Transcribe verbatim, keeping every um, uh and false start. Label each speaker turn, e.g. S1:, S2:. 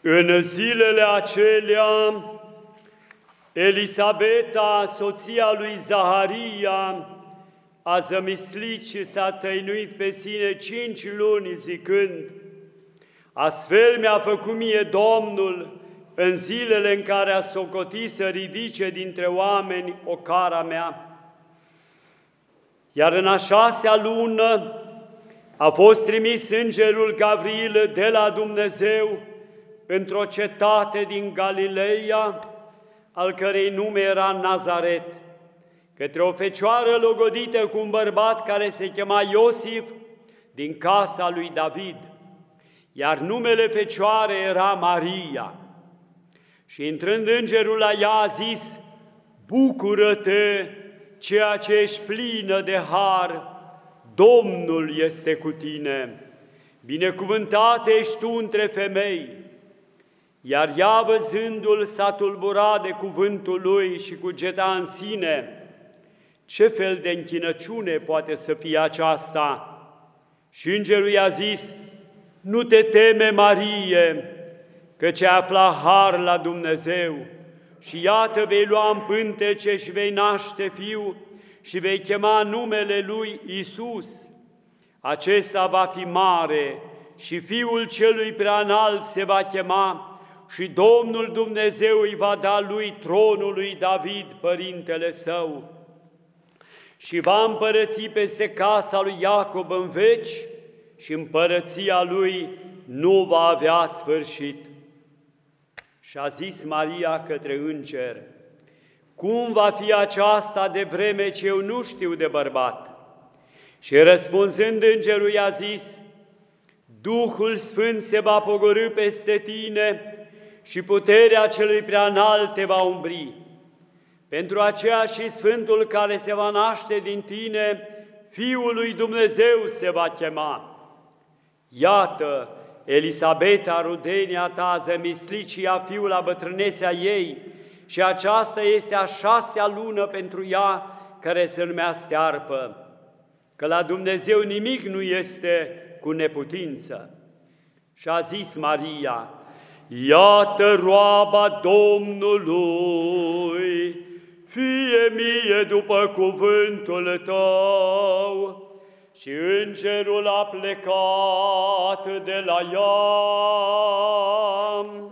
S1: În zilele acelea, Elisabeta, soția lui Zaharia, a zămislit și s-a tăinuit pe sine cinci luni, zicând: astfel mi-a făcut mie Domnul în zilele în care a socotit să ridice dintre oameni o cara mea. Iar în a șasea lună a fost trimis îngerul Gavril de la Dumnezeu într-o cetate din Galileea, al cărei nume era Nazaret, către o fecioară logodită cu un bărbat care se chema Iosif, din casa lui David, iar numele fecioarei era Maria. Și intrând îngerul la ea a zis: bucură-te, ceea ce ești plină de har, Domnul este cu tine, binecuvântată ești tu între femei. Iar ea, văzându-l, s-a tulburat de cuvântul lui și cugeta în sine: ce fel de închinăciune poate să fie aceasta? Și îngerul i-a zis: nu te teme, Marie, căci ai aflat har la Dumnezeu, și iată, vei lua în pântece și vei naște fiu și vei chema numele lui Iisus. Acesta va fi mare și Fiul Celui Preanalt se va chema, și Domnul Dumnezeu îi va da lui tronul lui David, părintele său, și va împărăți peste casa lui Iacob în veci, și împărăția lui nu va avea sfârșit. Și a zis Maria către înger: cum va fi aceasta de vreme ce eu nu știu de bărbat? Și răspunzând îngerul i-a zis: Duhul Sfânt se va pogorî peste tine și puterea Celui Preanalt te va umbri. Pentru aceea și Sfântul care se va naște din tine, Fiul lui Dumnezeu se va chema. Iată, Elisabeta, rudenia ta, a zămislit și ea fiul la bătrânețea ei, și aceasta este a șasea lună pentru ea, care se numea stearpă, că la Dumnezeu nimic nu este cu neputință. Și a zis Maria: iată roaba Domnului, fie mie după cuvântul tău. Și îngerul a plecat de la ea.